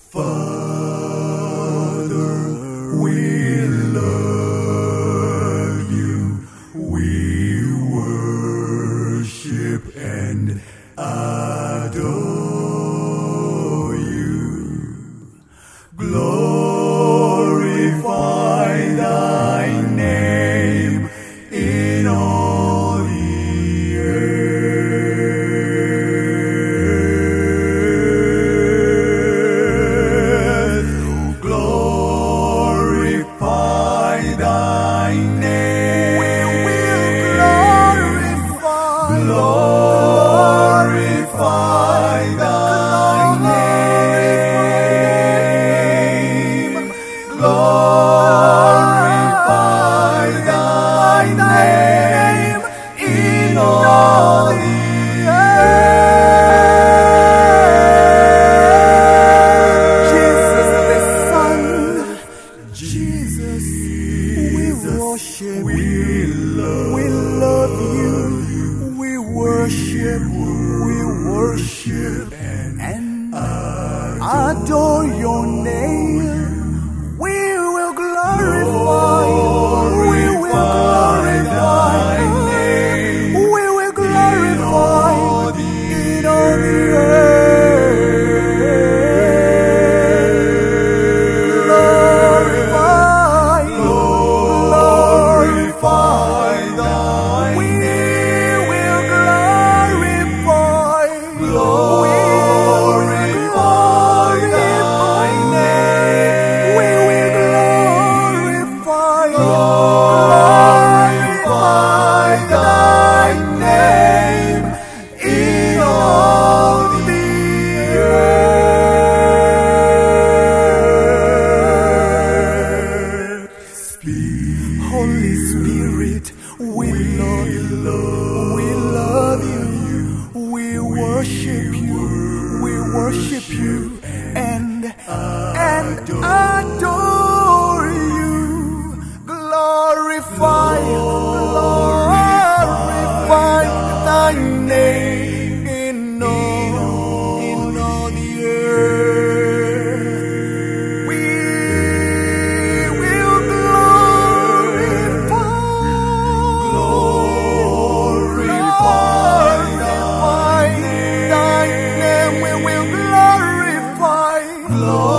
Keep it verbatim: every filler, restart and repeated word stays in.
Father, we love you. We worship and adore you. Glorify thy name in all the earth. Glorify thy name. We will glorify. Glorify thy name. Glorify thy name in all the earth. Jesus the Son, Jesus, we worship we love, we love you. We worship, we worship and adore your name. We will glorify, we will glorify, we will glorify in all the earth. Glorify, glorify thy we name. will glorify, Glorify thy name. we will glorify, Glorify thy name in all the earth. Speak, Holy Spirit, we love you, we love you, we worship you, we worship you, and and adore you. Glorify, glorify thy name in all, in all the earth. We will glorify, glorify glorify thy name. We will glorify, glorify